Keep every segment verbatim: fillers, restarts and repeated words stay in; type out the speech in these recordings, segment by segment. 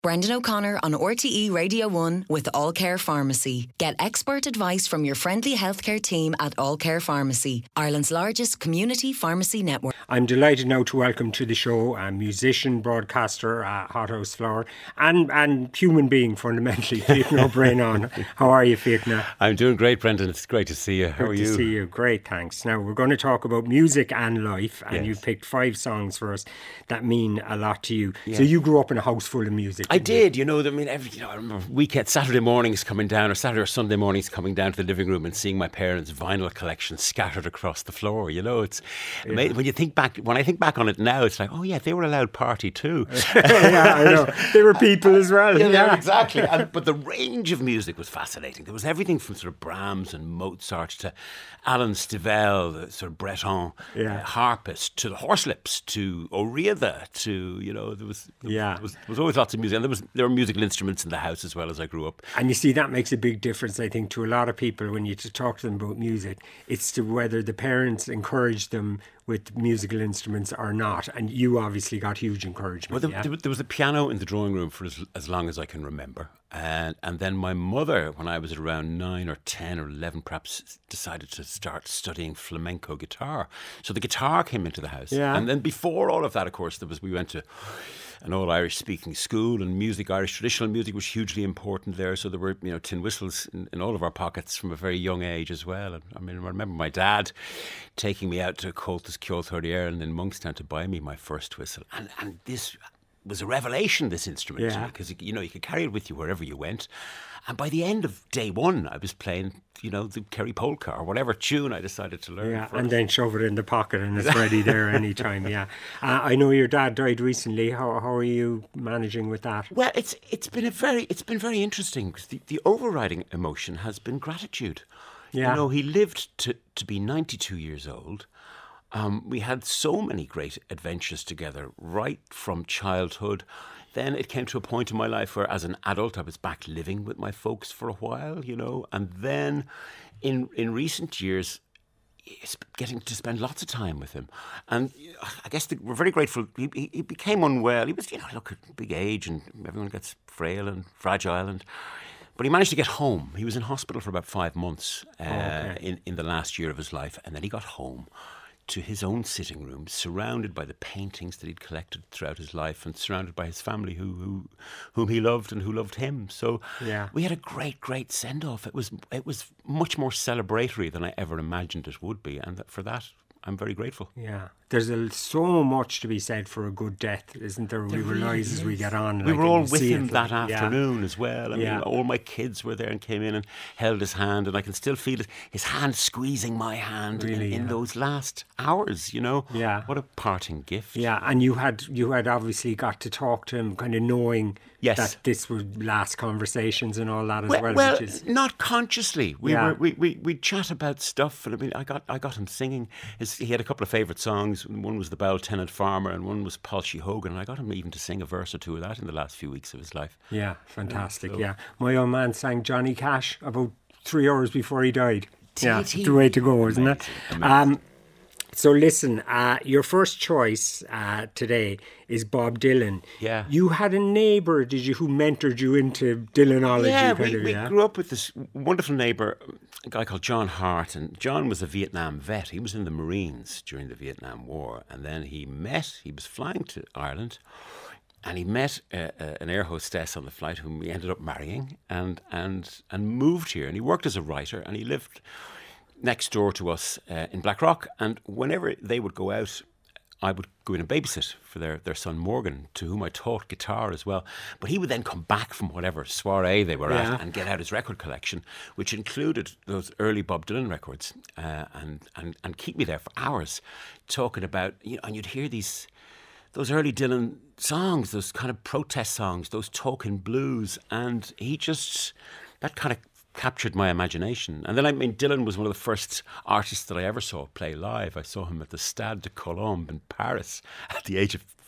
Brendan O'Connor on R T E Radio one with All Care Pharmacy. Get expert advice from your friendly healthcare team at All Care Pharmacy, Ireland's largest community pharmacy network. I'm delighted now to welcome to the show a musician, broadcaster, uh, hothouse flower, and, and human being fundamentally, Fiachna O'Brien on. How are you, Fiachna? I'm doing great, Brendan. It's great to see you. How Good are you? to see you. Great, thanks. Now, we're going to talk about music and life, and Yes. you've picked five songs for us that mean a lot to you. Yeah. So you grew up in a house full of music. I did, you know, I mean, every, you know, I remember weekend, Saturday mornings coming down, or Saturday or Sunday mornings coming down to the living room and seeing my parents' vinyl collection scattered across the floor. You know, it's Yeah. amazing. When you think back, when I think back on it now, it's like, oh yeah, they were a loud party too. Yeah, I know. They were people as well. Yeah, Yeah, yeah, exactly. And, but the range of music was fascinating. There was everything from sort of Brahms and Mozart to Alan Stivell, the sort of Breton Yeah. uh, harpist, to the Horselips, to O'Riordan, to, you know, there was, there Yeah. was, there was, there was always lots of music. And there was there were musical instruments in the house as well as I grew up. And you see, that makes a big difference, I think, to a lot of people when you to talk to them about music. It's to whether the parents encourage them with musical instruments or not. And you obviously got huge encouragement. Well, there, yeah? there, there was a piano in the drawing room for as, as long as I can remember. And, and then my mother, when I was around nine or ten or eleven, perhaps, decided to start studying flamenco guitar. So the guitar came into the house. Yeah. And then before all of that, of course, there was we went to an all Irish speaking school, and music, Irish traditional music, was hugely important there. So there were, you know, tin whistles in, in all of our pockets from a very young age as well. And I mean, I remember my dad taking me out to Coltis Ceoltóirí Éireann in Monkstown to buy me my first whistle. And and this was a revelation, this instrument, Yeah. because, you know, you could carry it with you wherever you went. And by the end of day one, I was playing, you know, the Kerry Polka or whatever tune I decided to learn. Yeah, first. and then shove it in the pocket and it's ready there anytime, yeah. Uh, I know your dad died recently. How how are you managing with that? Well, it's it's been a very it's been very interesting, because the, the overriding emotion has been gratitude. Yeah. You know, he lived to, to be ninety-two years old. Um, we had so many great adventures together, right from childhood. Then it came to a point in my life where, as an adult, I was back living with my folks for a while, you know. And then, in in recent years, it's getting to spend lots of time with him. And I guess the, we're very grateful. He, he, he became unwell. He was, you know, look, at big age, and everyone gets frail and fragile. And but he managed to get home. He was in hospital for about five months uh, okay. in in the last year of his life, and then he got home to his own sitting room, surrounded by the paintings that he'd collected throughout his life, and surrounded by his family, who, who whom he loved and who loved him. So Yeah. we had a great, great send off. It was it was much more celebratory than I ever imagined it would be, and for that I'm very grateful. Yeah. There's a, so much to be said for a good death, isn't there? We realise as we get on. We like, were and all you with see him it, that like, yeah. afternoon as well. I mean, Yeah. all my kids were there and came in and held his hand, and I can still feel it, his hand squeezing my hand Really, in, in yeah. those last hours, you know. Yeah. What a parting gift. Yeah, and you had you had obviously got to talk to him, kind of knowing Yes. that this was last conversations and all that as Well, well. well, which is, not consciously. We Yeah. were we we we'd chat about stuff, and I mean, I got I got him singing. His, he had a couple of favourite songs. One was the Bell Tenant Farmer, and one was Paulshy Hogan. And I got him even to sing a verse or two of that in the last few weeks of his life. yeah, fantastic. so- Yeah, my old man sang Johnny Cash about three hours before he died. Yeah, Did he? the way to go, isn't it? Amazing, Um, so listen, uh, your first choice uh, today is Bob Dylan. Yeah. You had a neighbour, did you, who mentored you into Dylanology? Yeah, kind we, of, we yeah? grew up with this wonderful neighbour, a guy called John Hart, and John was a Vietnam vet. He was in the Marines during the Vietnam War, and then he met, he was flying to Ireland, and he met uh, uh, an air hostess on the flight whom he ended up marrying, and, and, and moved here, and he worked as a writer, and he lived next door to us uh, in Blackrock, and whenever they would go out, I would go in and babysit for their, their son Morgan, to whom I taught guitar as well. But he would then come back from whatever soiree they were Yeah. at and get out his record collection, which included those early Bob Dylan records, uh, and, and, and keep me there for hours talking about, you know, and you'd hear these, those early Dylan songs, those kind of protest songs, those token blues, and he just, that kind of captured my imagination. And then, I mean, Dylan was one of the first artists that I ever saw play live. I saw him at the Stade de Colombe in Paris at the age of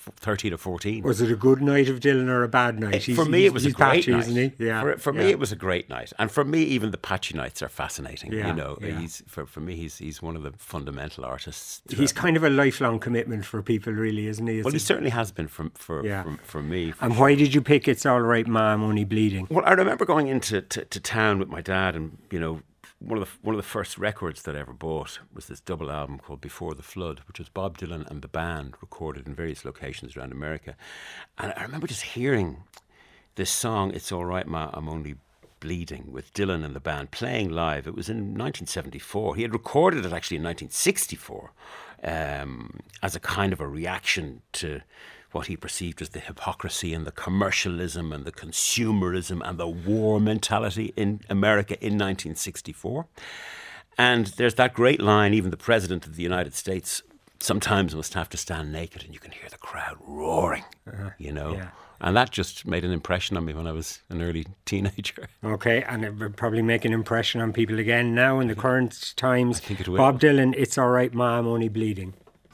thirteen or fourteen. Was it a good night of Dylan or a bad night? He's, for me, it was a great patchy, night. Isn't he? Yeah. For, for yeah. me, it was a great night, and for me, even the patchy nights are fascinating. Yeah, you know, yeah. he's for for me, he's he's one of the fundamental artists. He's kind of a lifelong commitment for people, really, isn't he? It's well, he a, certainly has been for for yeah. for, for me. For and sure. why did you pick "It's All Right, Ma, I'm Only Bleeding"? Well, I remember going into to, to town with my dad, and you know, one of the one of the first records that I ever bought was this double album called Before the Flood, which was Bob Dylan and the band recorded in various locations around America. And I remember just hearing this song, "It's All Right, Ma, I'm Only Bleeding," with Dylan and the band playing live. It was in nineteen seventy-four. He had recorded it actually in nineteen sixty-four um, as a kind of a reaction to what he perceived as the hypocrisy and the commercialism and the consumerism and the war mentality in America in nineteen sixty-four. And there's that great line, even the President of the United States sometimes must have to stand naked, and you can hear the crowd roaring, uh-huh. you know. Yeah. And that just made an impression on me when I was an early teenager. Okay, and it would probably make an impression on people again now in the current times. I think it will. Bob Dylan, "It's All Right, Ma, I'm Only Bleeding."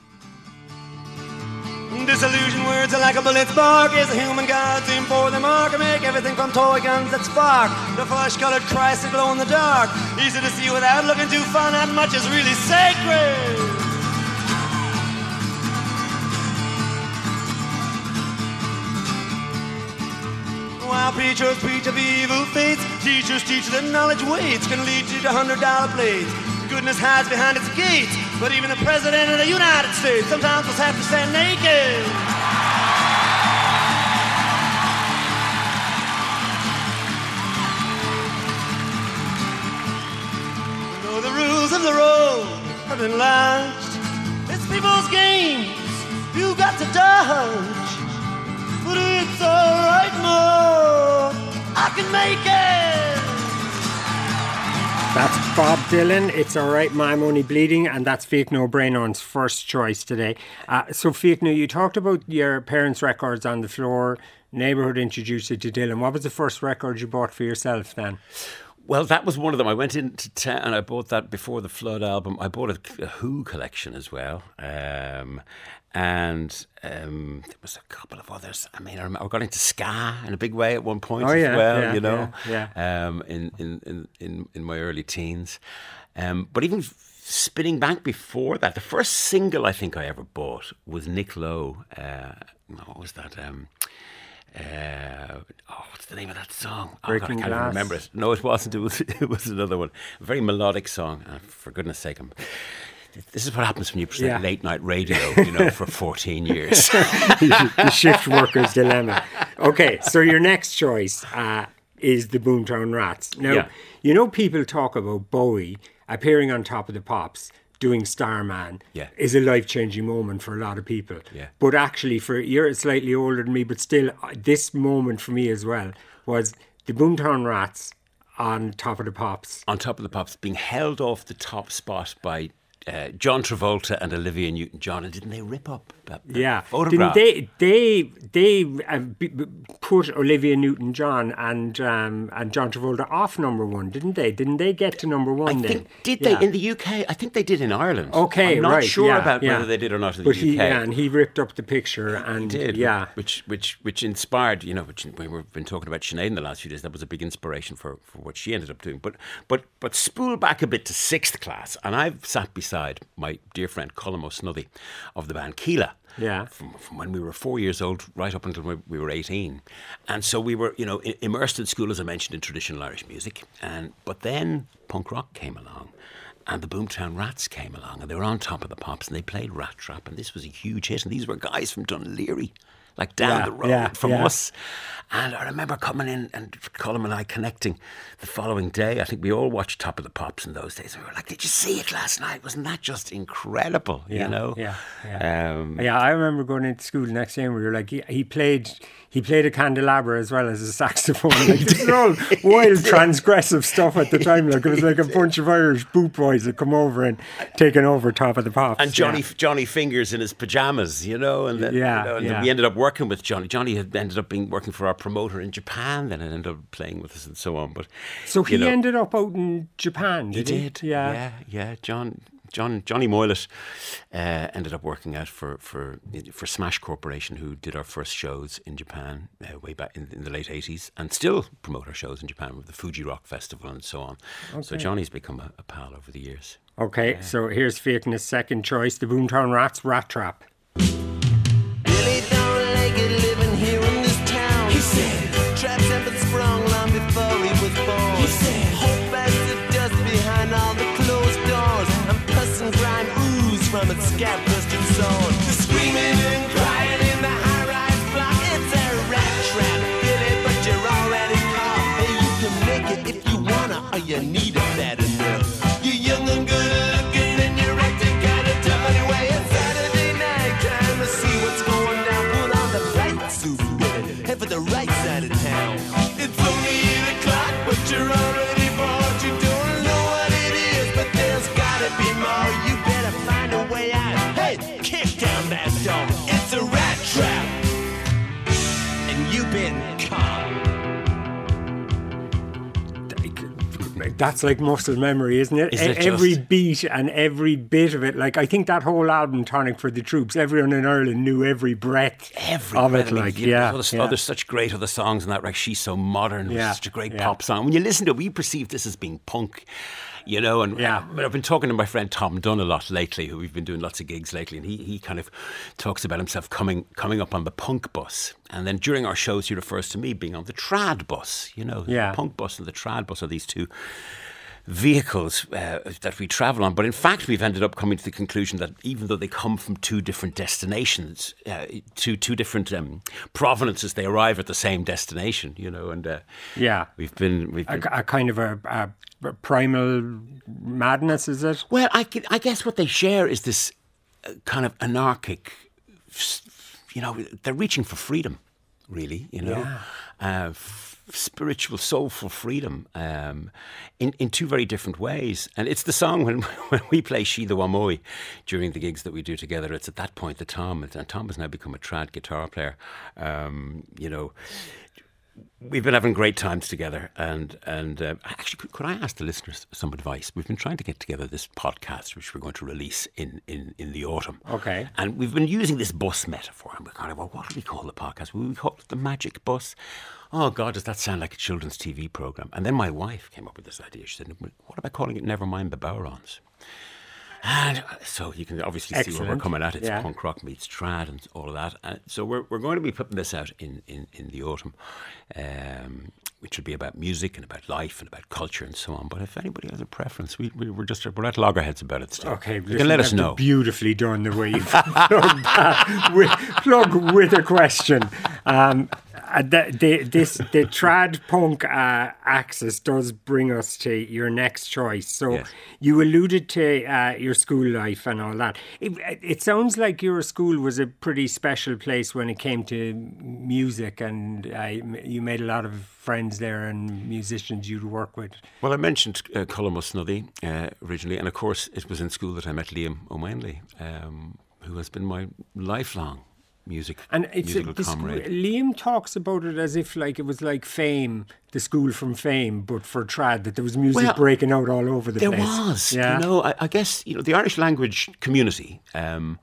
Disillusioned words are like a bullet's bark. Is a human god aim for the mark and make everything from toy guns that spark. The flesh-colored Christ that glow in the dark. Easy to see without looking too far. Not much is really sacred. While preachers preach of evil fates, teachers teach that knowledge waits can lead you to hundred dollar plates. Goodness hides behind its gates, but even the President of the United States sometimes must have to stand naked. Though the rules of the road have been lashed, it's people's games you got to dodge. But it's alright, Mo, I can make it. That's Bob Dylan, "It's All Right, Ma, I'm Only Bleeding," and that's Fiachna O'Brien's first choice today. Uh, so Fiachna, you talked about your parents' records on the floor, neighbourhood introduced you to Dylan. What was the first record you bought for yourself then? Well, that was one of them. I went into town and I bought that Before the Flood album. I bought a, a Who collection as well. Um, and um, there was a couple of others. I mean, I, remember, I got into ska in a big way at one point oh, as yeah, well, yeah, you know, yeah, yeah. Um, in, in, in, in my early teens. Um, but even spinning back before that, the first single I think I ever bought was Nick Lowe. Uh, what was that? Um, Uh, oh, what's the name of that song? Oh, God, I can't even remember it. No, it wasn't. It was, it was another one. A very melodic song. Uh, for goodness sake, I'm, this is what happens when you present yeah. late night radio, you know, for fourteen years. The shift worker's dilemma. Okay, so your next choice uh, is the Boomtown Rats. Now, yeah. you know, people talk about Bowie appearing on Top of the Pops, doing Starman, yeah. is a life-changing moment for a lot of people. Yeah. But actually, for you're slightly older than me, but still, this moment for me as well was the Boomtown Rats on Top of the Pops. On Top of the Pops, being held off the top spot by uh, John Travolta and Olivia Newton-John, and didn't they rip up that, that yeah. photograph? Didn't they? They they uh, b- b- put Olivia Newton-John and um, and John Travolta off number one, didn't they? Didn't they get to number one? I then think, did yeah. they in the U K? I think they did in Ireland. Okay, I'm not right, sure yeah, about yeah. whether they did or not in but the U K. He, yeah, and he ripped up the picture, and he did, yeah, which which which inspired, you know, which we we've been talking about Sinead in the last few days. That was a big inspiration for, for what she ended up doing. But but but spool back a bit to sixth class, and I've sat beside my dear friend Colm O'Snuthy of the band Keela. Yeah. From, from when we were four years old right up until we were eighteen. And so we were, you know, immersed in school, as I mentioned, in traditional Irish music. And But then punk rock came along and the Boomtown Rats came along and they were on Top of the Pops and they played Rat Trap and this was a huge hit. And these were guys from Dún Laoghaire, like down yeah, the road yeah, from yeah. us. And I remember coming in and Colm and I connecting the following day. I think we all watched Top of the Pops in those days. We were like, did you see it last night? Wasn't that just incredible? Yeah, you know? Yeah, yeah. Um, yeah, I remember going into school the next day and we were like, he, he played he played a candelabra as well as a saxophone. Like, this is all wild, transgressive stuff at the time. Like, it was like a bunch of Irish boot boys that come over and taken over Top of the Pops. And Johnny yeah. Johnny Fingers in his pajamas, you know, and then, yeah, you know, and yeah. then we ended up working with Johnny. Johnny had ended up being working for our promoter in Japan, then ended up playing with us and so on. But so he know, ended up out in Japan. Did he he did, yeah, yeah, yeah. John John Johnny Moylett uh, ended up working out for, for for Smash Corporation, who did our first shows in Japan uh, way back in, in the late eighties, and still promote our shows in Japan with the Fuji Rock Festival and so on. Okay. So Johnny's become a, a pal over the years. Okay, yeah. So here's Fiachna's second choice, the Boomtown Rats, Rat Trap. Billy don't like it living here in this town. He said, traps have been sprung long before he was born. He said, hope as the dust behind all the closed doors, and pus and grime ooze from its scab-crusted sword. The screaming and crying in the high-rise block, it's a rat trap, Billy, but you're already caught. Hey, you can make it if you wanna, or you need it bad enough. You're young and good looking, and you're acting kinda tough anyway. It's Saturday night, time to see what's going down. Put on the right suit, Billy, head for the right side of town. It's only eight o'clock, but you're already bored. You don't know what it is, but there's gotta be more. You better find a way out. Hey, kick down that door. It's a rat trap, and you've been caught. That's like muscle memory, isn't it? Is it every just? beat and every bit of it. Like, I think that whole album, Tonic for the Troops, everyone in Ireland knew every breath Every of breath. it. I mean, Like, you know, yeah, there's, yeah. oh, there's such great other songs in that. Like She's So Modern, which Yeah, is such a great yeah. pop song. When you listen to it, we perceive this as being punk, you know. And Yeah. uh, I've been talking to my friend Tom Dunn a lot lately, who we've been doing lots of gigs lately, and he, he kind of talks about himself coming coming up on the punk bus. And then during our shows, he refers to me being on the trad bus. You know, Yeah. the punk bus and the trad bus are these two vehicles uh, that we travel on. But in fact, we've ended up coming to the conclusion that even though they come from two different destinations, uh, two two different um, provenances, they arrive at the same destination, you know. And uh, Yeah. we've been... We've A, been a kind of a, a primal madness, is it? well, I, gu- I guess what they share is this uh, kind of anarchic, s- you know, they're reaching for freedom, really, you know. Yeah. Uh, f- spiritual, soulful freedom um, in, in two very different ways. And it's the song when, when we play She the Wamoy during the gigs that we do together. It's at that point that Tom, and Tom has now become a trad guitar player, um, you know, we've been having great times together. And and uh, actually, could, could I ask the listeners some advice? We've been trying to get together this podcast, which we're going to release in, in, in the autumn. Okay. And we've been using this bus metaphor. And we're kind of, well, what do we call the podcast? Will we call it the Magic Bus? Oh, God, does that sound like a children's T V programme? And then my wife came up with this idea. She said, what about calling it Never Mind the Bowerons? And so you can obviously see where we're Excellent. coming at. It's Yeah. punk rock meets trad and all of that. Uh, so we're we're going to be putting this out in, in, in the autumn, um, which will be about music and about life and about culture and so on. But if anybody has a preference, we, we, we're just we're at loggerheads about it still. Okay, you listen, can let us that's know. Beautifully done, the way you've plugged that with, plug with a question. Um, uh, the, the, this the trad punk uh, axis does bring us to your next choice. So Yes. you alluded to uh, your school life and all that. It, it sounds like your school was a pretty special place when it came to music, and uh, you made a lot of friends there and musicians you'd work with. Well, I mentioned uh, Colm O'Snuddy uh, originally, and of course it was in school that I met Liam O'Manley, um, who has been my lifelong music And it's musical a, this, comrade. Liam talks about it as if like it was like Fame, the school from Fame, but for trad, that there was music Well, breaking out all over the There place. was, Yeah. you know, I, I guess, you know, the Irish language community um,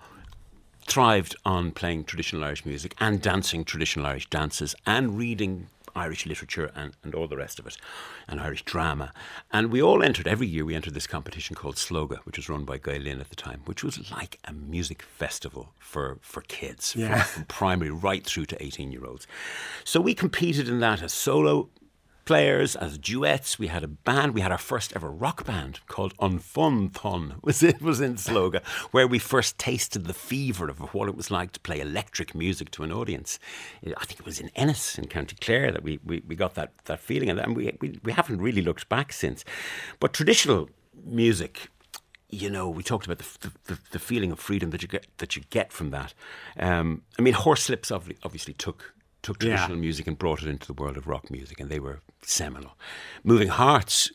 thrived on playing traditional Irish music and dancing traditional Irish dances and reading Irish literature and, and all the rest of it, and Irish drama. And we all entered, every year we entered this competition called Sloga, which was run by Guy Lynn at the time, which was like a music festival for, for kids, Yeah. from, from primary right through to eighteen-year-olds. So we competed in that as solo players, as duets. We had a band. We had our first ever rock band called Unfun Thun. Was it was in Sloga, where we first tasted the fever of what it was like to play electric music to an audience. I think it was in Ennis in County Clare that we, we, we got that that feeling, and we, we we haven't really looked back since. But traditional music, you know, we talked about the, the, the feeling of freedom that you get that you get from that. Um, I mean, Horselips obviously, obviously took. took Yeah. traditional music and brought it into the world of rock music, and they were seminal. Moving Hearts,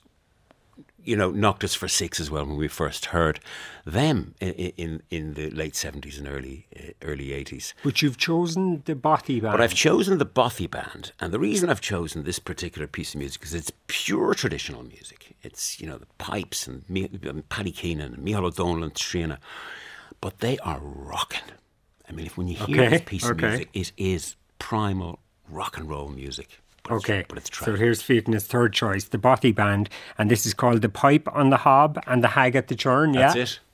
you know, knocked us for six as well when we first heard them in in, in the late seventies and early uh, early eighties. But you've chosen the Bothy band. But I've chosen the Bothy band, and the reason I've chosen this particular piece of music is it's pure traditional music. It's, you know, the pipes and Me- Paddy Keenan and Micheál O'Donnell and Trina. But they are rocking. I mean, if when you hear Okay, this piece of okay. music, it is primal rock and roll music. But Okay, it's, but it's so trash. here's Fiachna's third choice, the Bothy Band, and this is called The Pipe on the Hob and the Hag at the Churn, yeah? That's it.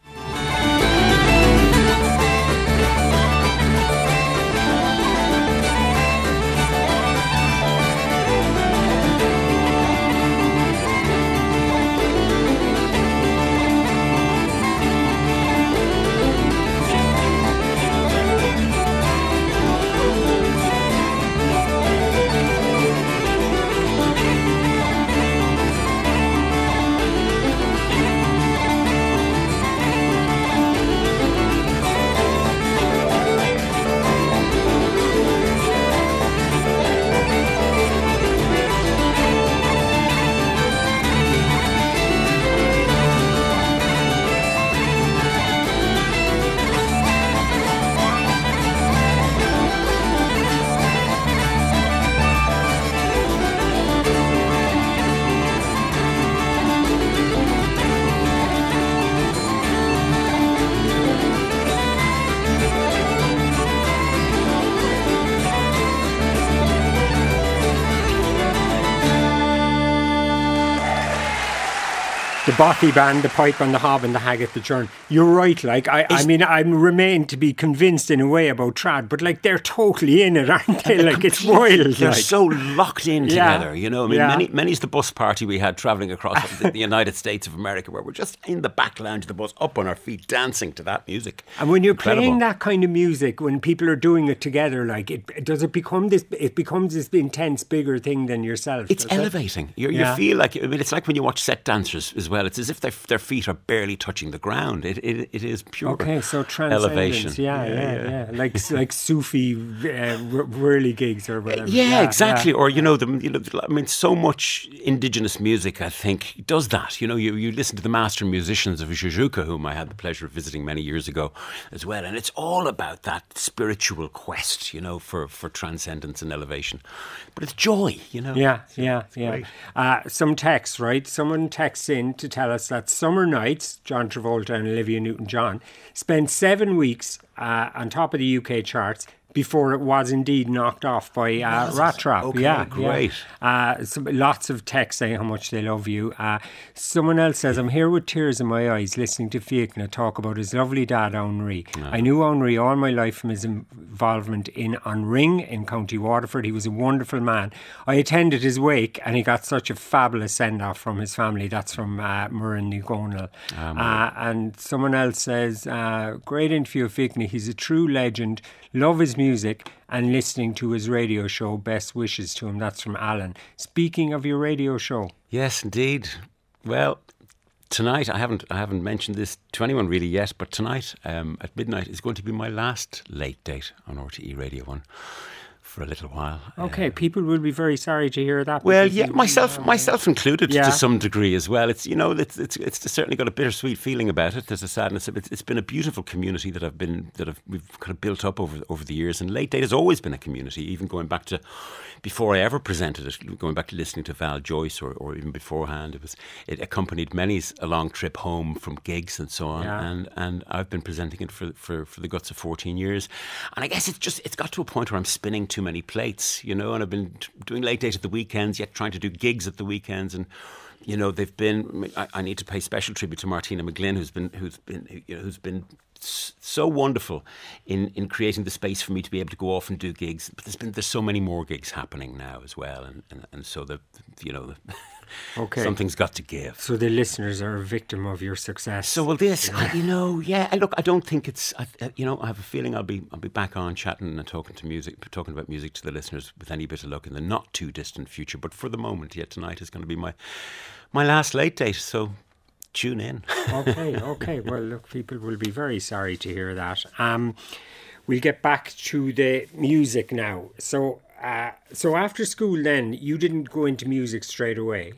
The Bothy Band, the Pipe on the Hob and the Hag at the Churn. You're right, like, I, I mean, I remain to be convinced in a way about trad, but like, they're totally in it, aren't they? Like, it's wild. They're like. so locked in Yeah. together, you know. I mean, Yeah. many, many's the bus party we had travelling across the, the United States of America, where we're just in the back lounge of the bus, up on our feet, dancing to that music. And when you're Incredible. playing that kind of music, when people are doing it together, like, it does it become this? It becomes this intense, bigger thing than yourself. It's does it? elevating. You, Yeah. you feel like, I mean, it's like when you watch set dancers as well. It's as if their their feet are barely touching the ground. It it, it is pure Okay, so transcendence, elevation. yeah, yeah, yeah, like like Sufi uh, whirly gigs or whatever. Yeah, exactly. yeah. Or you know, the you know, I mean, so much indigenous music, I think, does that. You know, you, you listen to the master musicians of Jujuka, whom I had the pleasure of visiting many years ago, as well, and it's all about that spiritual quest, you know, for for transcendence and elevation. But it's joy, you know. Yeah, yeah, yeah. great. Uh, some texts, right? Someone texts in to tell us that Summer Nights, John Travolta and Olivia Newton-John, spent seven weeks uh, on top of the U K charts before it was indeed knocked off by uh, Was it? Rat Trap. Okay, yeah, great. Yeah. Uh, so lots of texts saying how much they love you. Uh, someone else says, I'm here with tears in my eyes listening to Fiachna talk about his lovely dad, Henri. I knew Henri all my life from his involvement in On Ring in County Waterford. He was a wonderful man. I attended his wake and he got such a fabulous send-off from his family. That's from uh, Muireann Ní Dhomhnaill. Uh, and someone else says, uh, great interview of Fiachna. He's a true legend. Love his music and listening to his radio show. Best wishes to him. That's from Alan. Speaking of your radio show. Yes, indeed. Well, tonight I haven't I haven't mentioned this to anyone really yet, but tonight um, at midnight is going to be my last late date on R T E Radio One for a little while. Okay, people will be very sorry to hear that. Well, because yeah, you- myself, myself included Yeah. to some degree as well. It's you know, it's it's it's certainly got a bittersweet feeling about it. There's a sadness. It's, it's been a beautiful community that I've been that I've, we've kind of built up over over the years. And Late Date has always been a community, even going back to before I ever presented it. Going back to listening to Val Joyce, or, or even beforehand, it was it accompanied many's a long trip home from gigs and so on. Yeah. And and I've been presenting it for for for the guts of fourteen years. And I guess it's just it's got to a point where I'm spinning too many plates. You know, and I've been t- doing Late Date at the weekends, yet trying to do gigs at the weekends, and you know they've been. I, I need to pay special tribute to Martina McGlynn, who's been who's been you know who's been s- so wonderful in, in creating the space for me to be able to go off and do gigs. But there's been there's so many more gigs happening now as well, and and, and so the you know the, Okay. something's got to give. So the listeners are a victim of your success. So well, this I, you know, yeah. I- Look, I don't think it's. I, uh, you know, I have a feeling I'll be I'll be back on chatting and talking to music, talking about music to the listeners with any bit of luck in the not too distant future. But for the moment, yeah, tonight is going to be my my last late date. So tune in. okay, okay. Well, look, people will be very sorry to hear that. Um, we'll get back to the music now. So, uh, so after school, then you didn't go into music straight away.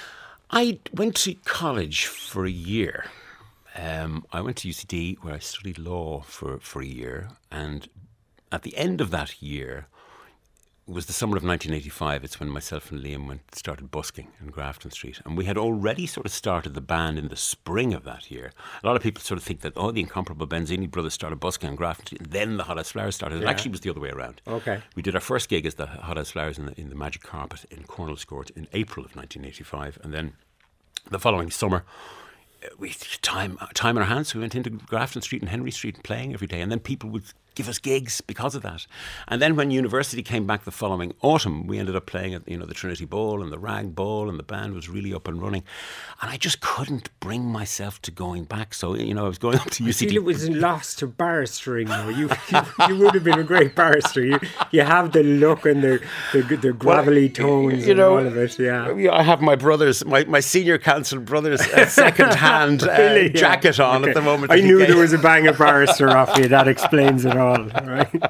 I went to college for a year. Um, I went to U C D where I studied law for, for a year, and at the end of that year, was the summer of nineteen eighty-five. It's when myself and Liam went started busking in Grafton Street. And we had already sort of started the band in the spring of that year. A lot of people sort of think that, oh, the incomparable Benzini brothers started busking in Grafton Street, and then the Hot House Flowers started. It Yeah. actually was the other way around. Okay. We did our first gig as the Hot House Flowers in the, in the Magic Carpet in Cornell's Court in April of nineteen eighty-five. And then the following summer, we time time in our hands. We went into Grafton Street and Henry Street playing every day, and then people would give us gigs because of that. And then when university came back the following autumn, we ended up playing at you know the Trinity Ball and the Rag Ball, and the band was really up and running. And I just couldn't bring myself to going back. So you know I was going up to U C D. I feel it was lost to barristering though. You, you you would have been a great barrister. You you have the look and the the, the gravelly tones you know, and all of it. Yeah. I have my brother's, my, my senior counsel brother's uh, second-hand uh, Really? Yeah. jacket on Okay. at the moment. I that he knew gave- there was a bang of barrister off you. That explains it all, right?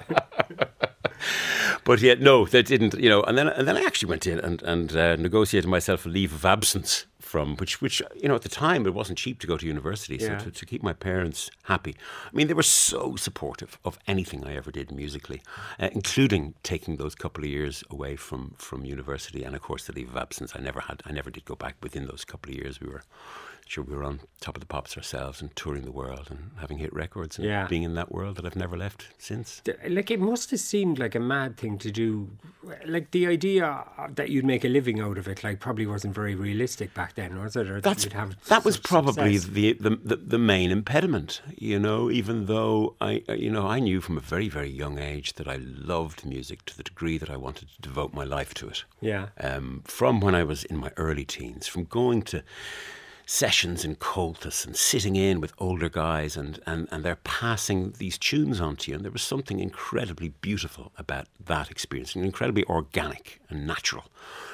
But yet, no, they didn't. You know, and then and then I actually went in and and uh, negotiated myself a leave of absence from which which you know at the time it wasn't cheap to go to university. Yeah. So to, to keep my parents happy, I mean, they were so supportive of anything I ever did musically, uh, including taking those couple of years away from from university. And of course, the leave of absence, I never had. I never did go back within those couple of years. We were. Sure, we were on Top of the Pops ourselves and touring the world and having hit records and Yeah. being in that world that I've never left since. Like, it must have seemed like a mad thing to do. Like, the idea that you'd make a living out of it, like, probably wasn't very realistic back then, was it? Or That's, you'd have that was such probably success. the, the, the, the main impediment, you know, even though I, you know, I knew from a very, very young age that I loved music to the degree that I wanted to devote my life to it. Yeah. Um, from when I was in my early teens, from going to sessions in Coltus and sitting in with older guys and, and, and they're passing these tunes on to you. And there was something incredibly beautiful about that experience, and incredibly organic and natural.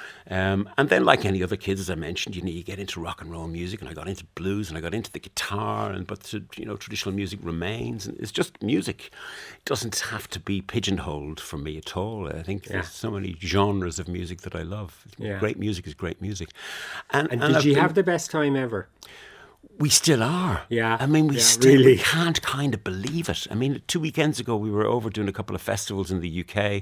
Um, and then, like any other kids, as I mentioned, you know, you get into rock and roll music, and I got into blues, and I got into the guitar, and but you know, traditional music remains, and it's just music. It doesn't have to be pigeonholed for me at all. I think Yeah. there's so many genres of music that I love. Yeah. Great music is great music. And, And and did I've you been- have the best time ever? We still are. Yeah, I mean, we yeah, still really. we can't kind of believe it. I mean, two weekends ago, we were over doing a couple of festivals in the U K.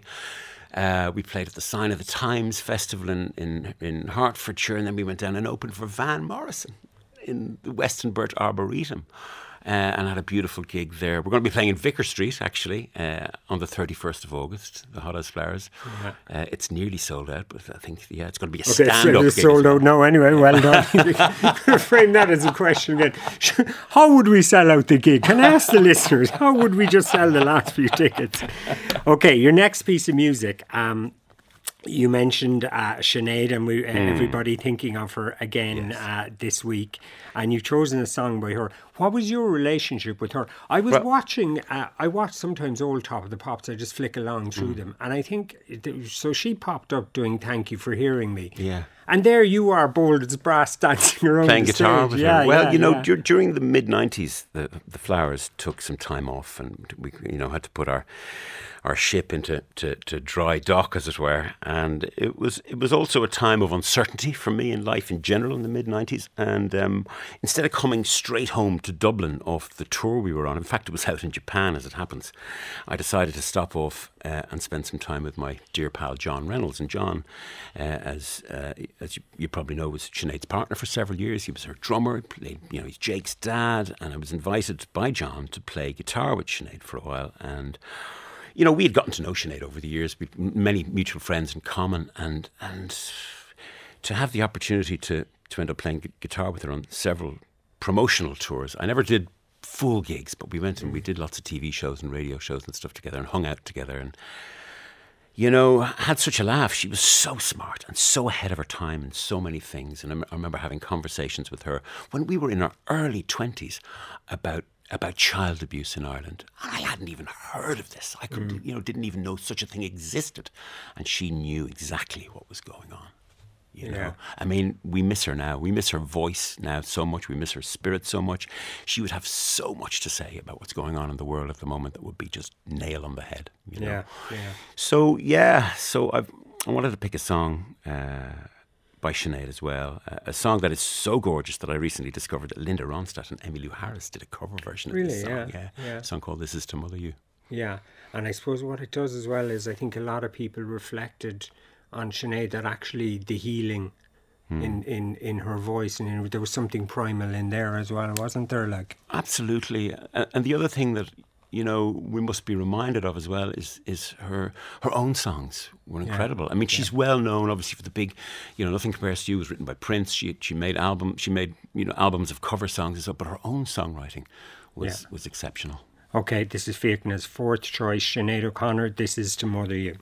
Uh, we played at the Sign of the Times Festival in, in, in Hertfordshire, and then we went down and opened for Van Morrison in the Weston Birch Arboretum. Uh, and had a beautiful gig there. We're going to be playing in Vicar Street, actually, uh, on the thirty-first of August, the Hot House Flowers. Yeah. Uh, it's nearly sold out, but I think, yeah, it's going to be a Okay, so stand-up it's gig. sold as well. out now anyway. Well done. Frame that as a question again. How would we sell out the gig? Can I ask the listeners? How would we just sell the last few tickets? Okay, your next piece of music. Um, you mentioned uh, Sinead, and we, uh, Hmm. everybody thinking of her again uh, this week. And you've chosen a song by her. What was your relationship with her? I was Well- watching, uh, I watch sometimes old Top of the Pops. I just flick along through Hmm. them. And I think, it, so she popped up doing Thank You for Hearing Me. Yeah. And there you are, bold as brass, dancing around Playing the guitar stage. with yeah, her. Well, yeah, you know, yeah. dur- during the mid nineties, the the Flowers took some time off, and we, you know, had to put our our ship into to, to dry dock, as it were. And it was it was also a time of uncertainty for me in life in general in the mid nineties. And um, instead of coming straight home to Dublin off the tour we were on, in fact, it was out in Japan, as it happens, I decided to stop off uh, and spend some time with my dear pal John Reynolds. And John, uh, as uh, as you, you probably know, was Sinead's partner for several years. He was her drummer. Played, you know, he's Jake's dad, and I was invited by John to play guitar with Sinead for a while. And you know, we had gotten to know Sinead over the years, we many mutual friends in common, and and to have the opportunity to to end up playing gu- guitar with her on several promotional tours. I never did full gigs, but we went and we did lots of T V shows and radio shows and stuff together, and hung out together, and you know, had such a laugh. She was so smart and so ahead of her time in so many things. And I, m- I remember having conversations with her when we were in our early twenties about about child abuse in Ireland. And I hadn't even heard of this. I could, you know, didn't even know such a thing existed. And she knew exactly what was going on. You know, Yeah. I mean, we miss her now. We miss her voice now so much. We miss her spirit so much. She would have so much to say about what's going on in the world at the moment that would be just nail on the head. You know? Yeah, yeah. So yeah, so I've, I wanted to pick a song uh, by Sinead as well, uh, a song that is so gorgeous that I recently discovered that Linda Ronstadt and Emmylou Harris did a cover version of Really, this song. yeah, yeah. A song called "This Is to Mother You." Yeah, and I suppose what it does as well is I think a lot of people reflected on Sinead that actually the healing mm. in, in, in her voice, and in, there was something primal in there as well, wasn't there? Like absolutely. And the other thing that, you know, we must be reminded of as well is is her her own songs were incredible. Yeah. I mean, she's yeah. well known, obviously, for the big, you know, Nothing Compares to You was written by Prince. She she made album, she made you know albums of cover songs and stuff, but her own songwriting was yeah. was exceptional. Okay, this is Fiachna's fourth choice, Sinead O'Connor. This is To Mother You.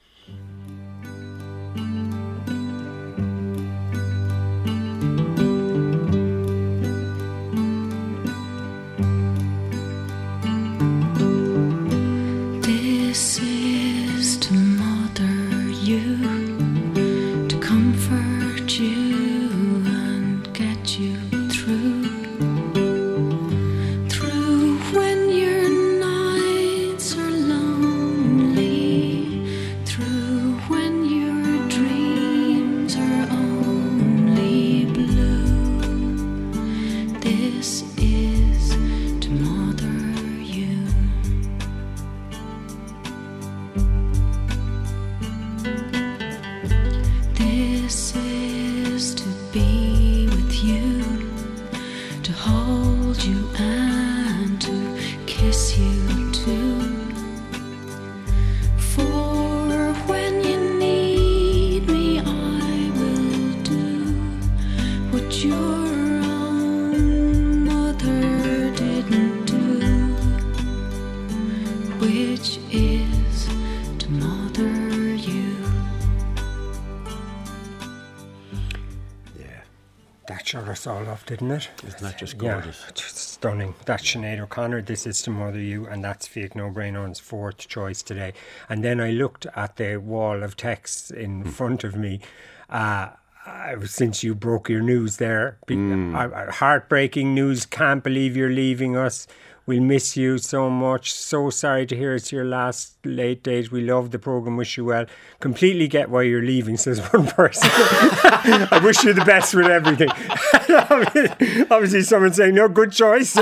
Us all off, didn't it? Isn't that just gorgeous? Yeah, just stunning. That's Sinead O'Connor. This is To Mother You, and that's Fiachna O'Brien's fourth choice today. And then I looked at the wall of texts in mm. front of me. Uh, since you broke your news there, mm. uh, heartbreaking news. Can't believe you're leaving us. We'll miss you so much. So sorry to hear it's your last late date. We love the programme. Wish you well. Completely get why you're leaving, says one person. I wish you the best with everything. Obviously, someone saying, no, good choice.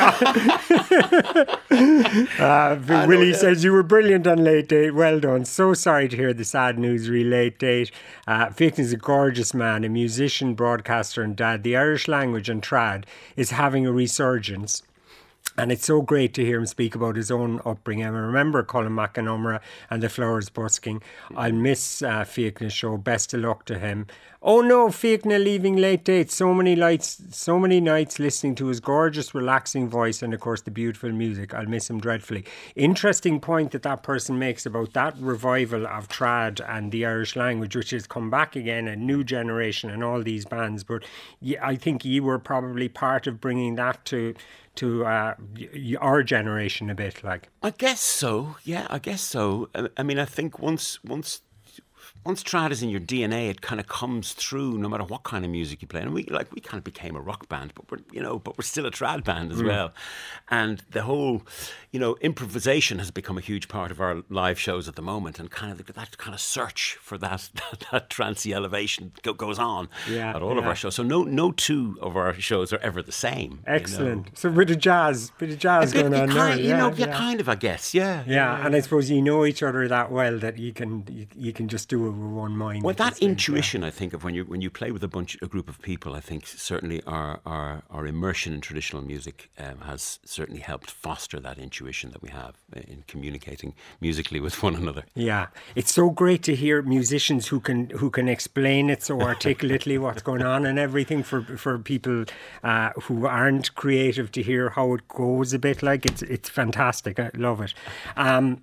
uh, Willie says, you were brilliant on Late Date. Well done. So sorry to hear the sad news re Late Date. Uh, Fiachna's a gorgeous man, a musician, broadcaster and dad. The Irish language and trad is having a resurgence. And it's so great to hear him speak about his own upbringing. I remember Colin McAnumra and the Flowers busking. I'll miss uh, Fiachna's show. Best of luck to him. Oh no, Fiachna leaving Late Date. So many lights, so many nights listening to his gorgeous, relaxing voice and, of course, the beautiful music. I'll miss him dreadfully. Interesting point that that person makes about that revival of trad and the Irish language, which has come back again, a new generation and all these bands. But yeah, I think you were probably part of bringing that to... to uh, our generation a bit, like. I guess so, yeah, I guess so. I, I mean, I think once once once trad is in your D N A, it kind of comes through no matter what kind of music you play. And we like we kind of became a rock band, but we're you know, but we're still a trad band as mm. well. And the whole, you know, improvisation has become a huge part of our live shows at the moment, and kind of that kind of search for that that, that trancy elevation go, goes on yeah, at all yeah. of our shows. So no no two of our shows are ever the same. Excellent. You know? So a bit of jazz, bit of jazz bit, going on kind, now. You yeah, know, yeah, yeah, kind of, I guess. Yeah, yeah. Yeah, and I suppose you know each other that well that you can you, you can just do it with one mind. Well, that intuition, yeah. I think, of when you when you play with a bunch, a group of people, I think certainly our our, our immersion in traditional music um, has certainly helped foster that intuition that we have in communicating musically with one another. Yeah, it's so great to hear musicians who can who can explain it so articulately what's going on and everything for for people uh, who aren't creative to hear how it goes a bit. Like it's it's fantastic. I love it. Um,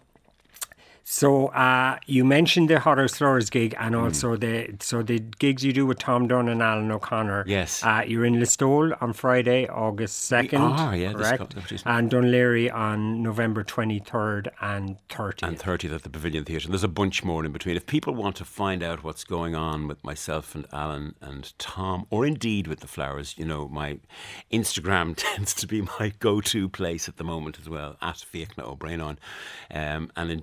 So uh, you mentioned the Hot House Flowers gig and also mm. the so the gigs you do with Tom Dunn and Alan O'Connor. Yes. Uh, you're in Listowel on Friday, August second. We are, yeah. Correct. And Dunleary on November twenty-third and thirtieth. And thirtieth at the Pavilion Theatre. There's a bunch more in between. If people want to find out what's going on with myself and Alan and Tom, or indeed with the Flowers, you know, my Instagram tends to be my go-to place at the moment as well, at Fiachna O'Brien. Um, and indeed, you know,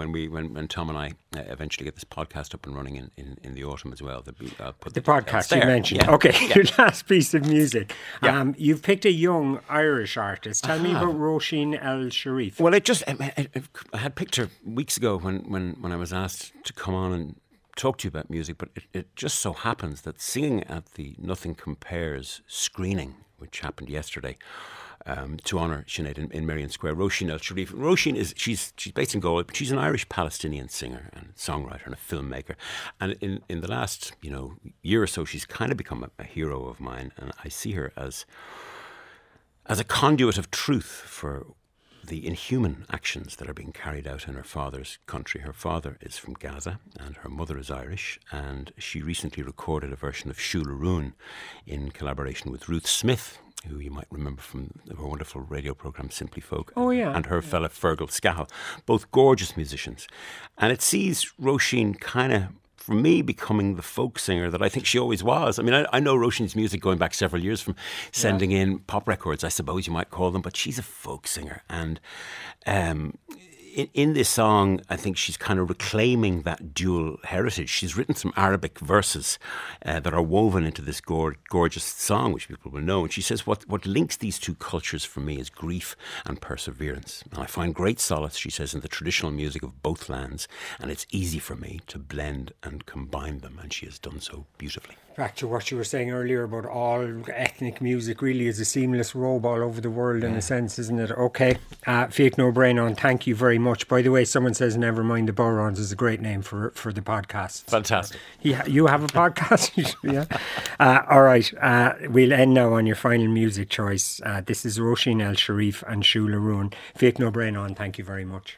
when we when, when Tom and I uh, eventually get this podcast up and running in, in, in the autumn as well. Be, I'll put the, the podcast there. you mentioned. Yeah. Okay, yeah. your last piece of music. Yeah. Um, you've picked a young Irish artist. Tell I me have. about Roisin El Sharif. Well, it just I, I, I had picked her weeks ago when, when, when I was asked to come on and talk to you about music, but it, it just so happens that singing at the Nothing Compares screening, which happened yesterday, um, to honour Sinead in, in Merrion Square, Roisin El Sharif. Roisin is she's she's based in Galway, but she's an Irish Palestinian singer and songwriter and a filmmaker. And in, in the last you know year or so, she's kind of become a, a hero of mine, and I see her as as a conduit of truth for the inhuman actions that are being carried out in her father's country. Her father is from Gaza and her mother is Irish, and she recently recorded a version of Shula Roon in collaboration with Ruth Smith, who you might remember from her wonderful radio programme Simply Folk. Oh, yeah. And her fella Fergal Scahill, both gorgeous musicians. And it sees Roisin kind of, for me, becoming the folk singer that I think she always was. I mean, I, I know Roisin's music going back several years from sending yeah. in pop records, I suppose you might call them, but she's a folk singer. And um, in, in this song, I think she's kind of reclaiming that dual heritage. She's written some Arabic verses uh, that are woven into this gor- gorgeous song, which people will know. And she says, what, what links these two cultures for me is grief and perseverance. And I find great solace, she says, in the traditional music of both lands, and it's easy for me to blend and combine them. And she has done so beautifully. Back to what you were saying earlier about all ethnic music really is a seamless robe all over the world, yeah. in a sense, isn't it? Okay, uh, Fiach No Brain On, thank you very much. By the way, someone says Never Mind the Bourons is a great name for for the podcast. Fantastic. Yeah, you have a podcast? Yeah. Uh, all right, uh, we'll end now on your final music choice. Uh, this is Roisin El Sharif and Shula Roon. Fiach No Brain On, thank you very much.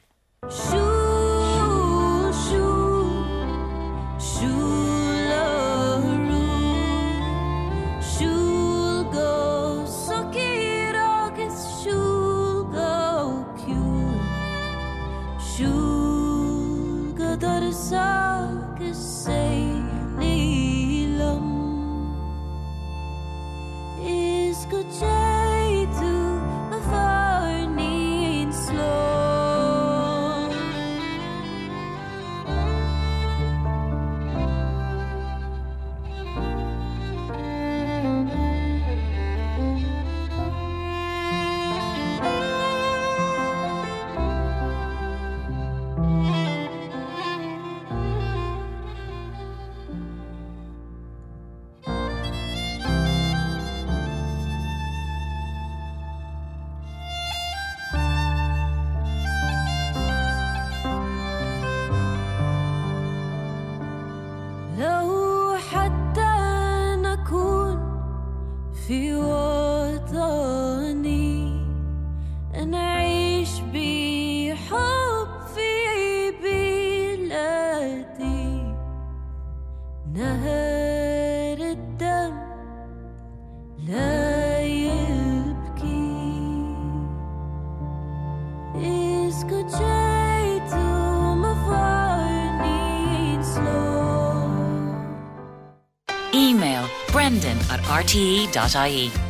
Shoo, shoo, shoo. في وطني نعيش بحب في بلادي نهر الدم لا يبكي اسكت مفارني slow. Email brendan at r t e dot i e.